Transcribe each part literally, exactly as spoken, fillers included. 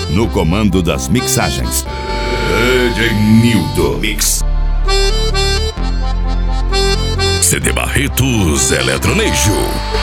no comando das mixagens. D J Nildo Mix. C D Barretos Eletronejo.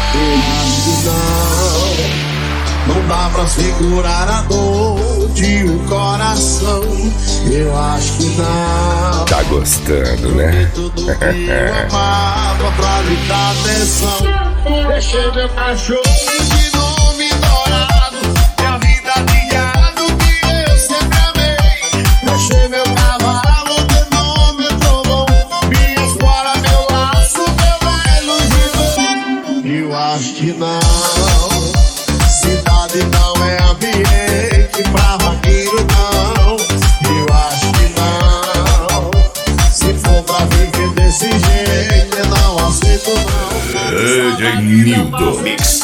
Não, não dá pra segurar a dor de um coração. Eu acho que não. Tá gostando, né? Tudo que eu amava pra lhe dar atenção. Deixei meu cachorro de nome dourado, minha vida de gado que eu sempre amei. Deixei meu cavalo de nome trovão, minhas fora, meu laço, meu velho gigante. Eu acho que não. Cidade não é ambiente pra vaqueiro, não. Eu acho que não. Se for pra viver desse jeito, eu não aceito, não. D J Nildo Mix.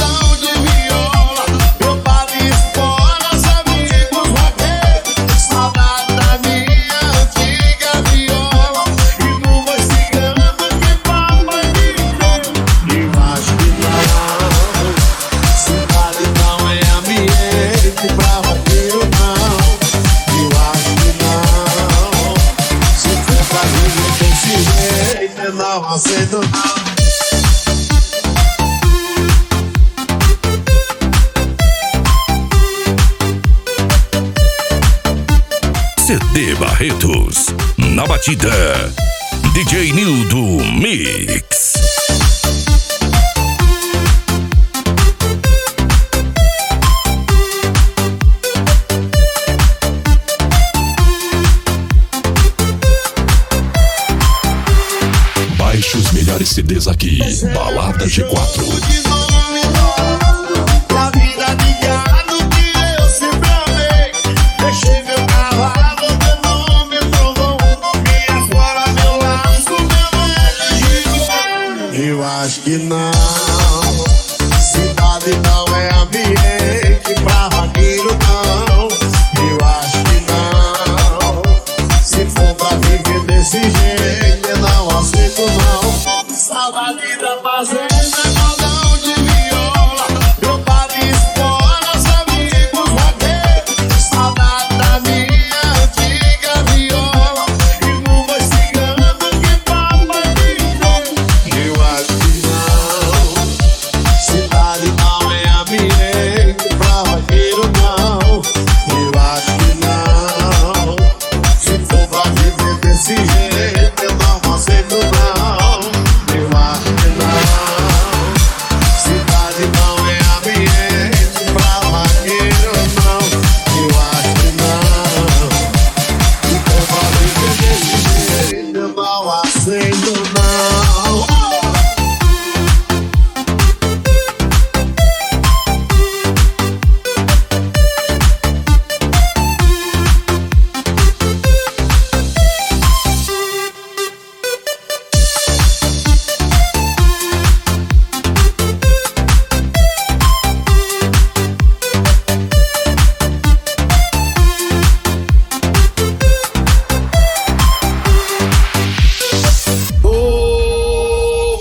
Não aceito, não. C D Barretos na batida. D J Nildo Mix. Baixe os melhores C Ds aqui. Balada G quatro. Eu acho que não. Cidade não é ambiente pra vaqueiro, não. Eu acho que não. Se for pra viver desse jeito, eu não aceito, não. Saudade da fazenda, modão de viola, meu pai de escola, os amigos vaqueiros. Saudade da minha antiga viola e no boi cigano que papai me deu. Eu acho que não. Cidade não é ambiente pra vaqueiro, não. Eu acho que não. Se for pra viver desse jeito, eu não aceito, não. Eu acho que não. Cidade não é ambiente pra vaqueiro, não. Eu acho que não. Se for pra viver desse jeito, eu não aceito, não. Oh,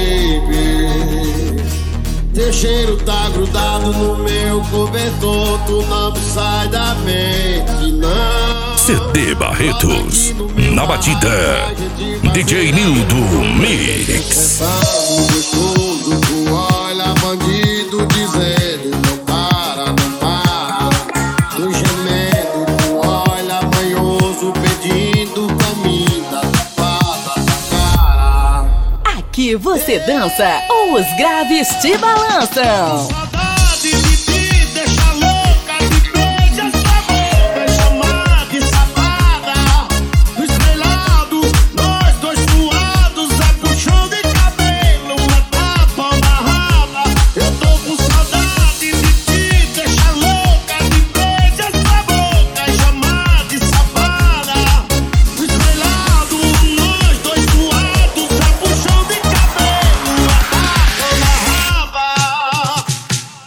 baby, teu cheiro tá grudado no meu cobertor. Tu não sai da mente, não. C D Barretos na batida. D J Nildo Mix. Gostoso, tu olha bandido dizendo não para, não para. Tu gemendo, tu olha manhoso pedindo comida. Fala da cara. Aqui você dança, os graves te balançam. Saudade de ti deixa louca, te beija essa boca, chama de safada. No espelhado, nós dois suados, é puxão de cabelo, uma tapa na raba. Eu tô com saudade de ti deixa louca, te beija essa boca, chama de safada. No espelhado, nós dois suados, é puxão de cabelo, uma tapa na raba.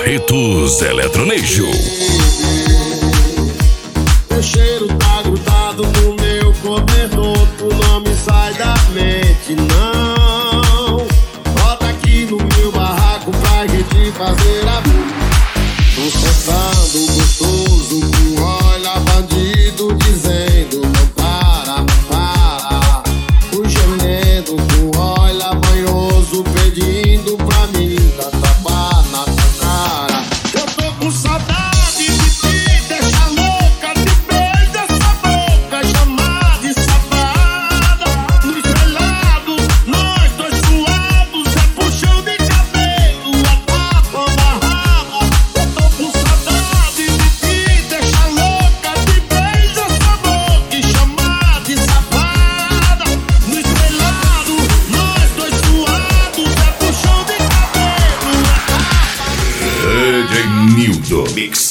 Barretos Eletronejo. O cheiro tá grudado no meu cobertor, tu não me sai da mente, não. Bota aqui no meu barraco pra gente fazer amor. Tô sentando gostoso com olha bandido dizendo não para, para. O gemendo com olha banhoso pedindo pra mim dar tapa na tua cara. Eu tô com saudade de ti, deixa louca, te beija essa boca, chamar de safada. No estrelado, nós dois suados, é puxão de cabelo, a tapa na raba. Eu tô com saudade de ti, deixa louca, te beija essa boca, chamar de safada. No estrelado, nós dois suados, é puxão de cabelo, a tapa. D J Nildo Mix.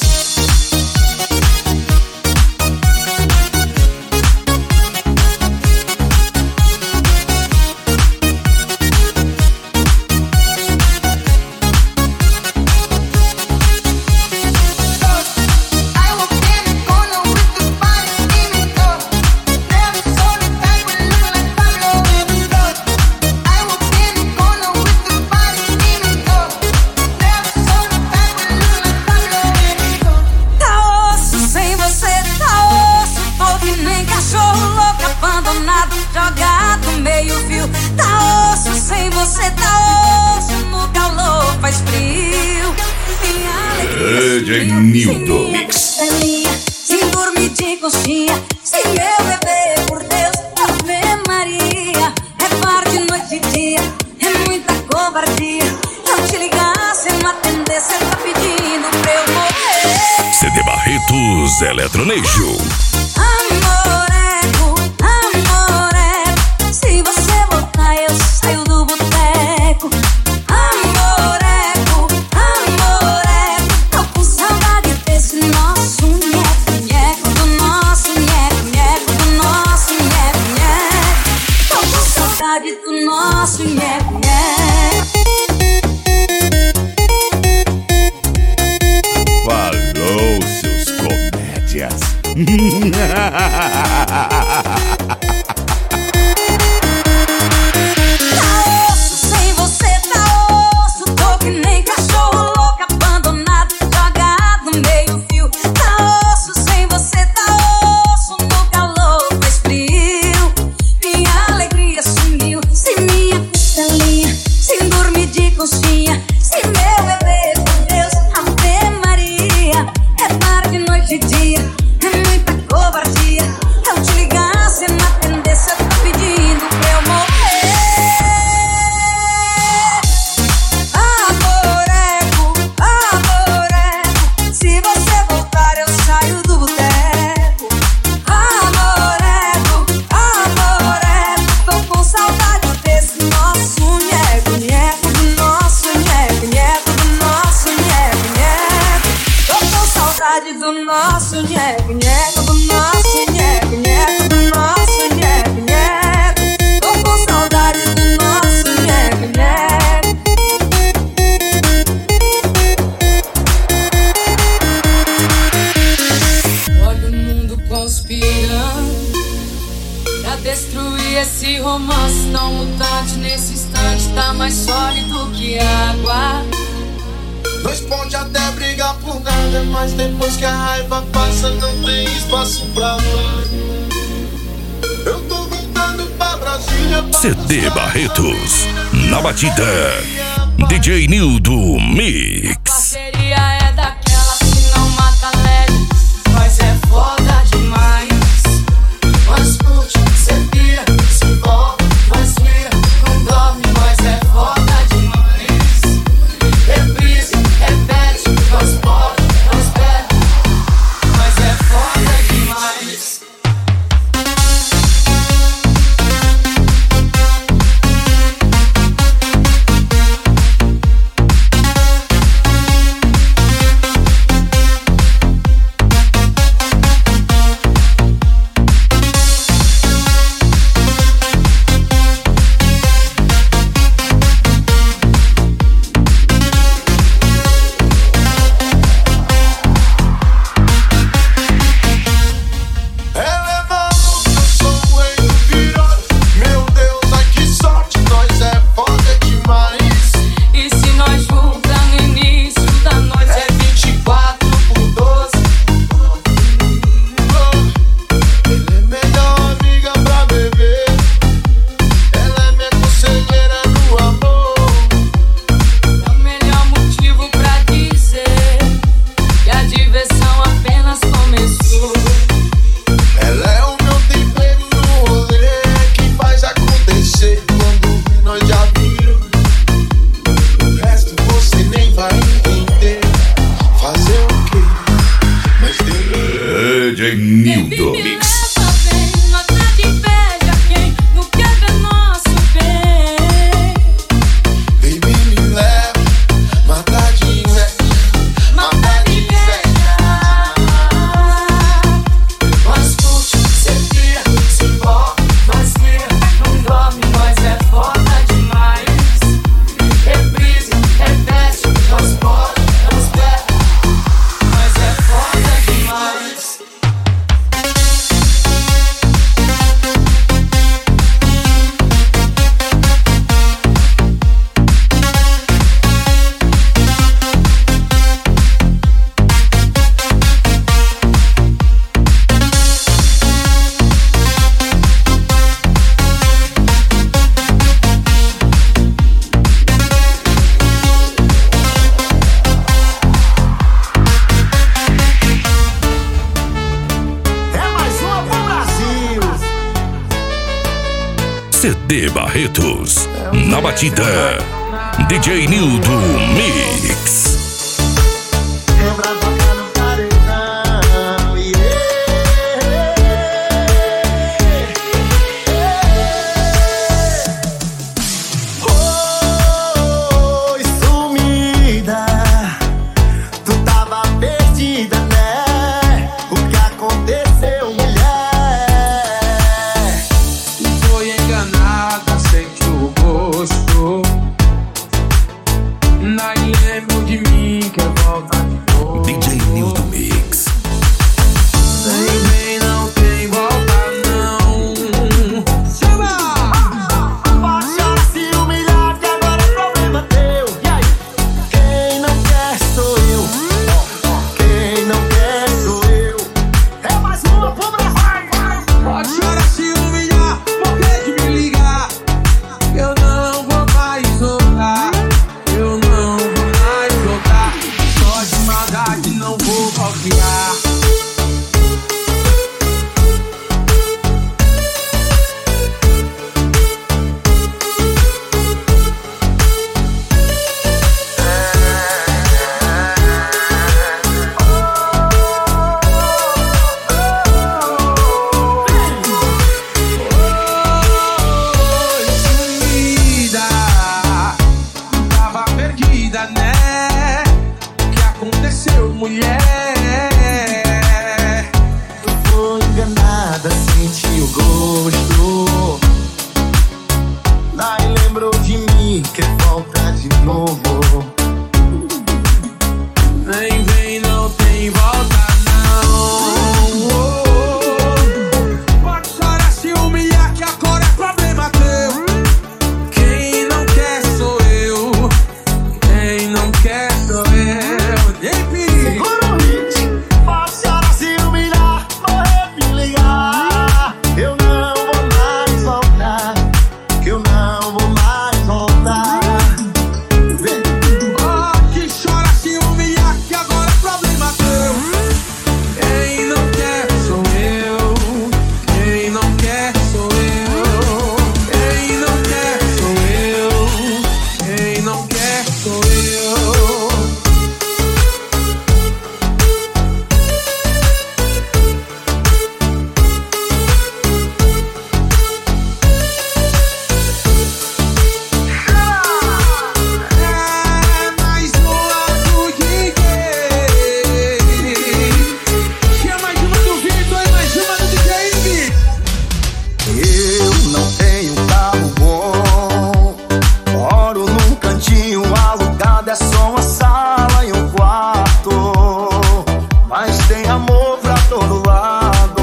I walked in the corner with the body steaming up. Never saw the type that look like Pablo. I walked in the corner with the body steaming up. Never saw the type that look like Pablo. Tá osso sem você, tá osso. Tô que nem cachorro louco abandonado, jogado meio fio. Tá osso sem você, tá osso. No calor faz frio. Minha alegria D J sumiu, Nildo sem minha Mix. costelinha, sem dormir de coxinha, sem meu bebê, por Deus, Ave Maria. É tarde, noite e dia, é muita covardia. Eu te ligar, cê não atender, cê tá pedindo pra eu morrer. C D Barretos Eletronejo. Amoreco, amoreco, se você voltar eu saio do boteco. Amoreco, amoreco, tô com saudade desse nosso nheco-nheco, do nosso nheco-nheco, do nosso nheco-nheco. Tô com saudade do nosso nheco-nheco. Falou, seus comédias. Tá osso sem você, tá osso. Tô que nem cachorro louco abandonado, jogado meio fio. Tá osso sem você, tá osso. No calor faz frio. Minha alegria sumiu, sem minha costelinha, sem dormir de coxinha, sem meu bebê, por Deus, Ave Maria. É tarde, noite e dia, é muita covardia. Eu te ligar, cê não atender, cê tá pedindo pra eu morrer. Amoreco, amoreco, se você voltar eu saio do boteco. Amoreco, amoreco, tô com saudade desse nosso nheco-nheco, do nosso nheco-nheco, do nosso nheco-nheco. Tô com saudade do nosso nheco-nheco, do nosso nheco-nheco, do nosso nheco-nheco. Tô com saudade do nosso nheco-nheco. Olha o mundo conspirando pra destruir esse romance tão mutante. Nesse instante tá mais sólido que água. Nós pode até brigar por nada, mas depois que a raiva passa não tem espaço pra amar. Eu tô voltando pra Brasília pra C D Barretos na batida. D J Nildo Mix. Parceria é daquela que não mata leve, mas é foda demais. Mas curte, cê pira, se envolve, mas vira, não dorme, mas é foda demais. Reprise, repete, nós pode, nós pede, mas é foda demais. C D Barretos. Na batida, D J Nildo Mix. Quebra a boca no paredão, yeah. Oi, sumida, tu tava perdida, né? O que aconteceu, mulher? Foi enganada, sentiu o gosto. Nem lembro de mim, quer voltar de novo. D J Nildo Mix. Vem, vem, não tem volta não. Chama! Pode chorar, se humilhar, que agora é problema teu. E aí? Quem não quer sou eu. Quem não quer sou eu. É mais uma pro Brasil. Pode chorar, se humilhar, morrer de me ligar. Eu não vou mais voltar. Eu não vou mais voltar. Só de maldade não vou confiar. Oi, sumida, tava perdida, né? O que aconteceu, mulher? Foi enganada, senti o gosto. Daí lembrou de mim, quer voltar de novo. Vem, vem, não tem volta não. Pode chorar, se humilhar, que agora é problema teu. Quem não quer sou eu. Quem não quer sou eu. Nem perigo. Segura o hit. Pode chorar, se humilhar, morrer, me ligar. Eu não vou mais voltar. Que eu não vou mais voltar. Vem. Pode chorar, se humilhar, que agora é problema teu. Quem não quer sou eu. Quem não quer sou eu. Quem não quer sou eu. Quem não quer sou eu. É mais uma do D J. Tinha mais uma do Vitor e mais uma do D J Vitor. Eu não tenho carro bom. Moro num cantinho alugado, é só uma sala e um quarto. Mas tem amor pra todo lado.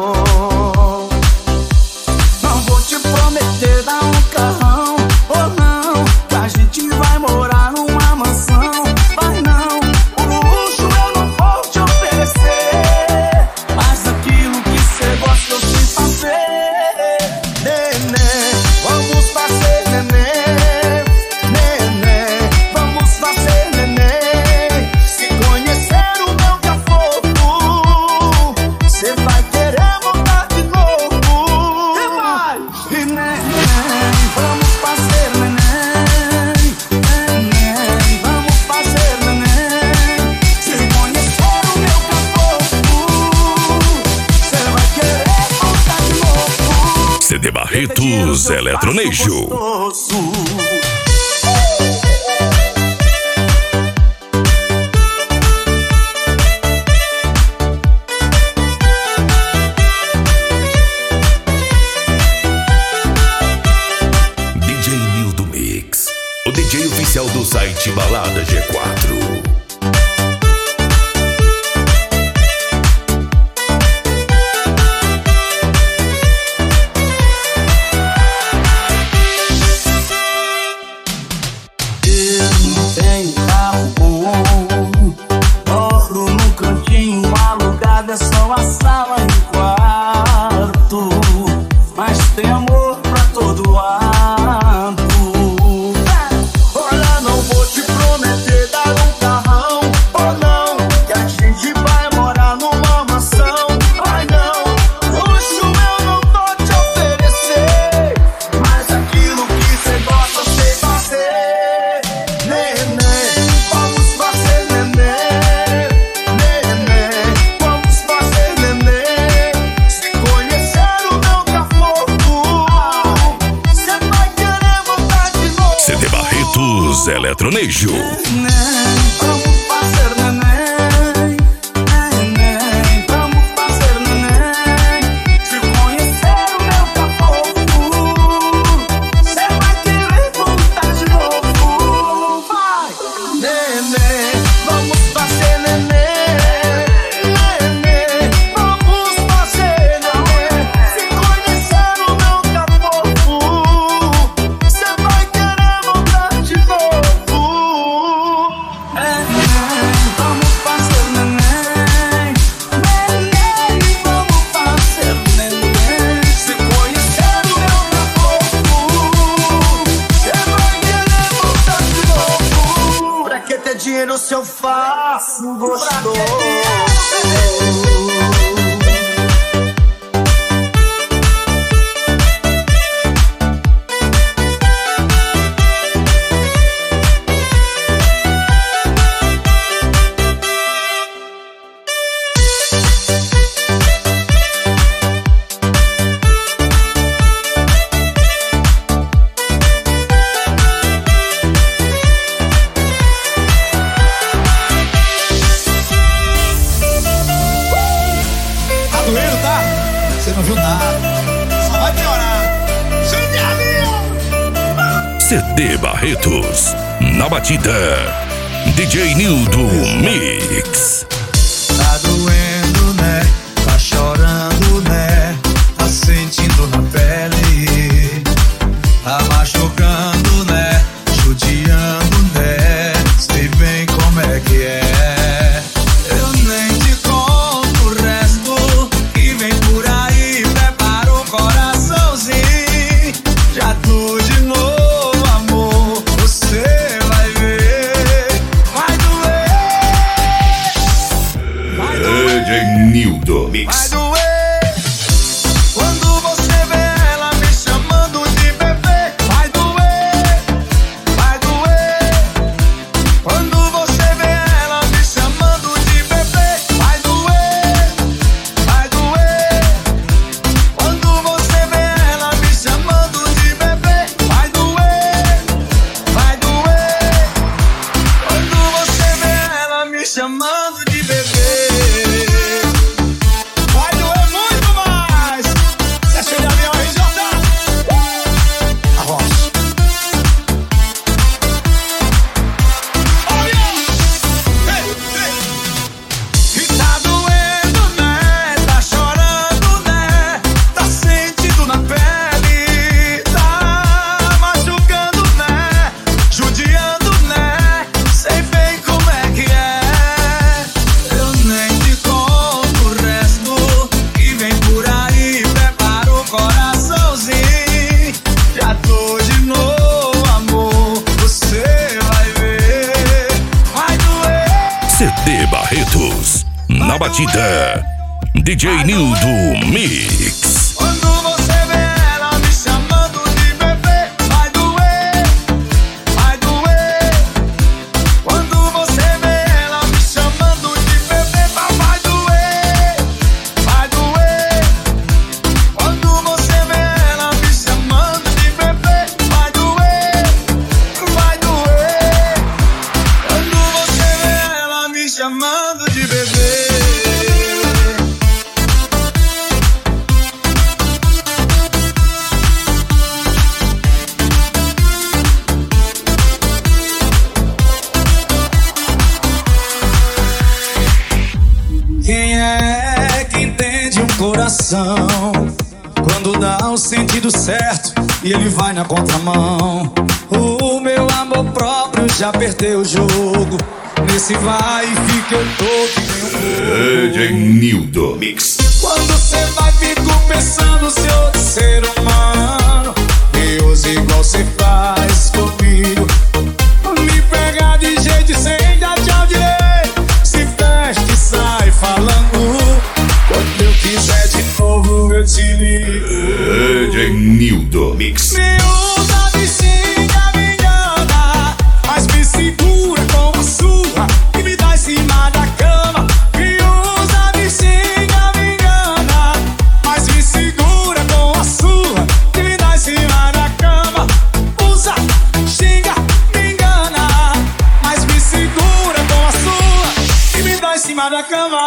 Não vou te prometer dar um carrão, ou não, que a gente vai morar numa mansão. Mas não, o luxo eu não vou te oferecer. Mas aquilo que cê gosta eu sei fazer. Neném, vamos fazer neném. Neném, vamos fazer neném. Se conhecer o meu conforto, cê vai querer voltar de novo. E vai! E neném, vamos fazer neném. Neném, vamos fazer neném. Se conhecer o meu conforto, cê vai querer voltar de novo. C D Barretos Eletronejo. Gostoso. D J Nildo Mix. O D J oficial do site Balada G quatro. patronejo. Vamos fazer neném, neném, vamos fazer neném. Se conhecer o meu cafofo, cê vai querer voltar de novo. Vai, neném, vamos fazer neném, neném, vamos fazer neném. Se conhecer o meu cafofo, cê vai querer voltar de novo. Vamos fazer neném, neném, vamos fazer neném. Se conhecer o meu cafofo, cê vai querer voltar de novo. Pra que ter dinheiro se eu faço gostoso? Tá doendo, tá? Você não viu nada. Só vai piorar. C D Barretos, na batida. D J Nildo Mix. Tá doendo, né? Tá chorando, né? Tá sentindo na pele. Tá machucando, né? Judiando, né? Sei bem como é que é. Eu nem te conto o resto que vem por aí. Prepara o coraçãozinho. Já tô de novo, amor. Você vai ver. Vai doer. Vai doer. D J Nildo Vai Mix. doer quando você vê ela me chamando de bebê. Vai doer, vai doer quando você vê ela me chamando de bebê. Vai doer, vai doer quando você vê ela me chamando de bebê. Vai doer, vai doer quando você vê ela me chamando de bebê. Vai doer muito mais. Você chega de avião, R J. Arroz. Olha. Ei, ei. E tá doendo, né? Tá chorando, né? Tá sentindo na pele. Tá machucando, né? Judiando, né? Sei bem como é que é. Eu nem te conto o resto que vem por aí. Prepara o coraçãozinho. Já tô de novo, amor. Você vai ver. Vai doer. C D Barretos, na batida. D J Nildo Mix. Quando você vê ela me chamando de bebê. Vai doer. Vai doer quando você vê ela me chamando de bebê. Vai, vai doer. Vai doer quando você vê ela me chamando de bebê. Vai doer. Vai doer quando você vê ela me chamando de bebê. Quem é que entende um coração quando dá o sentido certo e ele vai na contramão? O meu amor próprio já perdeu o jogo. Nesse vai e fica eu tô que nem um D J Nildo Mix. quando cê vai, fico pensando se outro ser humano me usa igual cê faz comigo. Me pega de jeito sem dar tchau direito. Se veste e sai falando. Quando eu quiser de novo eu te ligo. D J Nildo Mix. Me usa, me xinga, me engana, mas me segura com a sua e me dá em cima da cama. Me usa, me xinga, me engana, mas me segura com a sua e me dá em cima da cama. Usa, cima da cama.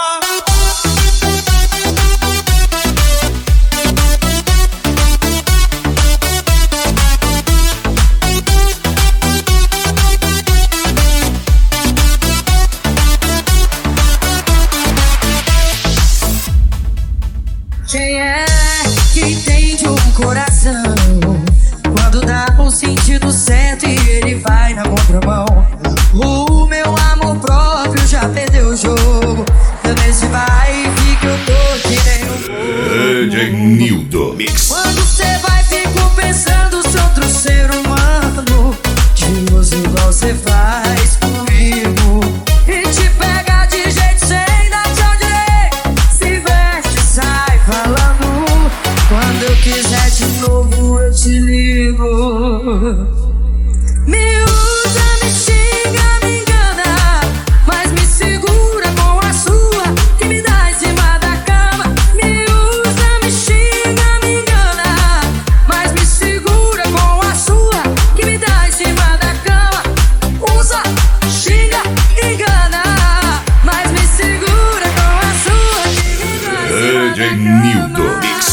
Quem é que entende um coração quando dá um sentido certo e ele vai na contramão? O meu amor próprio já perdeu o jogo. Eu nesse vai e fica, eu tô que nem um D J Nildo Mix. Quando cê vai, fico pensando se outro ser humano te usa igual cê faz comigo e te pega de jeito sem dar tchau direito. Se veste, sai falando. Quando eu quiser de novo eu te ligo. Me usa, me xinga, me engana, mas me segura com a sua que me dá em cima da cama. Me usa, me xinga, me engana, mas me segura com a sua que me dá em cima da cama. Usa, xinga, engana, mas me segura com a sua que me dá em cima D J da Nildo cama. Mix.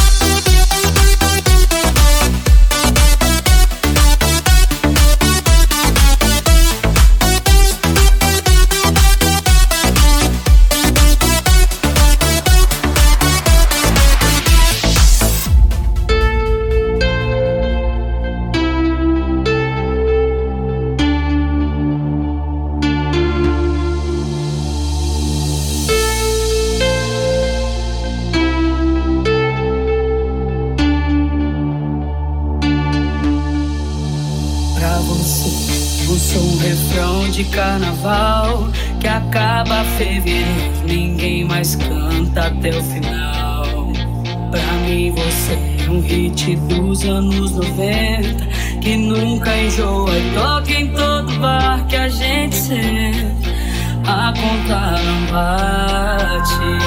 Pra você, eu sou um refrão de carnaval que acaba fevereiro, ninguém mais canta até o final. Pra mim você é um hit dos anos noventa que nunca enjoa e toca em todo bar que a gente senta. A conta não bate,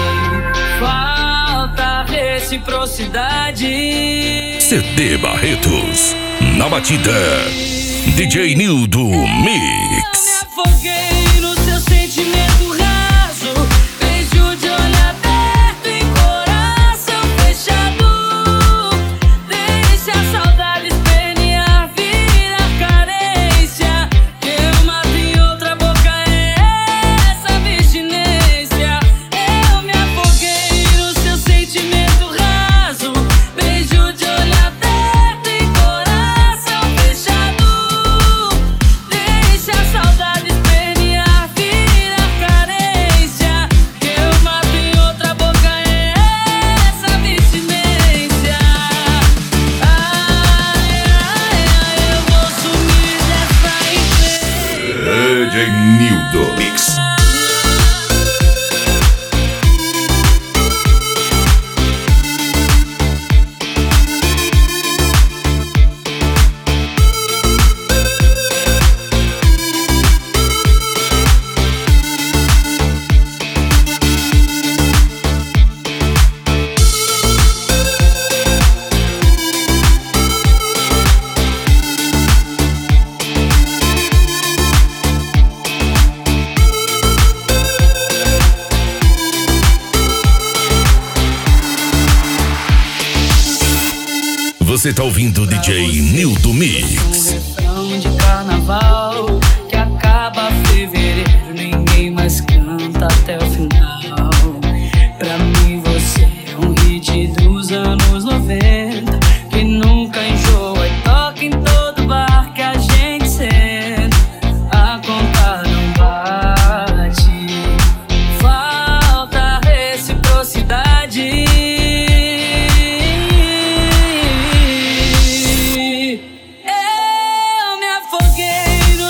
falta reciprocidade. C D Barretos. Na batida, D J Nildo Mix. Eu me afoguei no seu sentimento raso, beijo de olho aberto e coração fechado. Deixa a saudade espernear, vira carência. Eu mato em outra boca, é essa abstinência. Eu me afoguei no seu sentimento raso, beijo de olho aberto e coração fechado. Deixa a saudade espernear, vira carência. Eu mato em outra boca, é essa abstinência. Ai, ai, ai, eu vou sumir dessa empresa. D J Nildo Mix. Você tá ouvindo o D J Nildo Mix. Um refrão de carnaval que acaba fevereiro, ninguém mais canta até o final. Pra mim você é um hit dos anos noventa que nunca enjoa e toca em todo bar que a gente senta. A conta não bate, falta reciprocidade. Eu me afoguei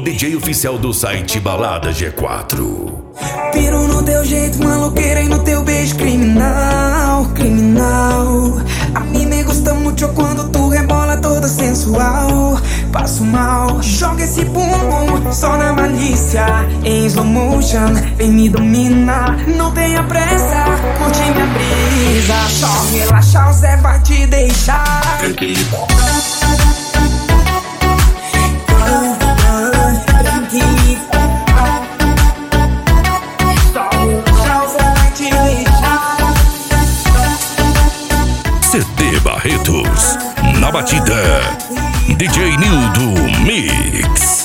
D J oficial do site Balada G quatro. Piro no teu jeito, maloqueira e no teu beijo criminal, criminal. A mim me gusta muito quando tu rebola toda sensual. Passo mal, joga esse bumbum só na malícia. Em slow motion, vem me dominar. Não tenha pressa, curte minha brisa. Só relaxar, o Zé vai te deixar. C D Barretos, na batida, D J Nildo Mix.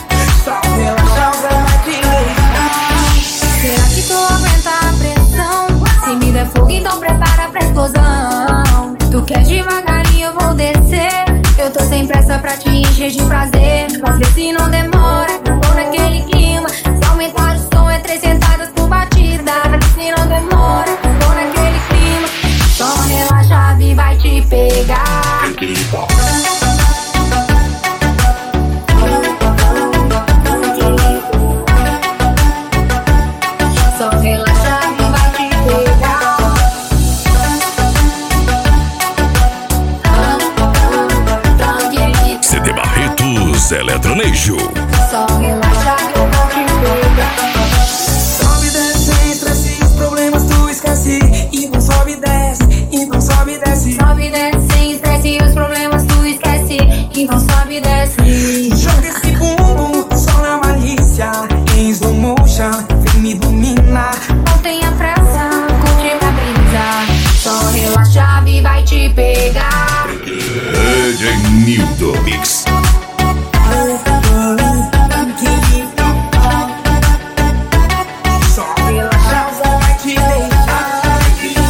Será que tu aguenta a pressão? Se me der fogo, então prepara pra explosão. Tu quer devagarinho, eu vou descer. Eu tô sem pressa pra te encher de prazer. Mas vê se não demora, tô naquele clima. Se aumentar o som é três sentadas por batida. Se não demora, tô naquele clima. Só relaxa, a Vi vai te pegar. Só relaxa, a Vi vai te pegar. C D Barretos Eletronejo. Só relaxa, que eu vou te pegar. Sobe, desce, estresse, os problemas tu esquece. E não sobe, desce, e não sobe, desce. Sobe, desce, sem estresse, os problemas tu esquece. Então sobe, desce. Joga esse bumbum só na malícia. Em slow motion, vem me dominar. Não tenha pressa, curte minha brisa. Só relaxa, a Vi vai te pegar. D J Nildo Mix. Só relaxa, só vai te deixar.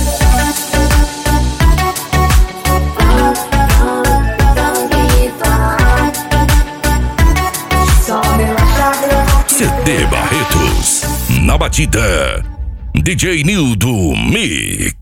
Só relaxa, eu vou te C D Barretos, na batida, D J Nildo Mix.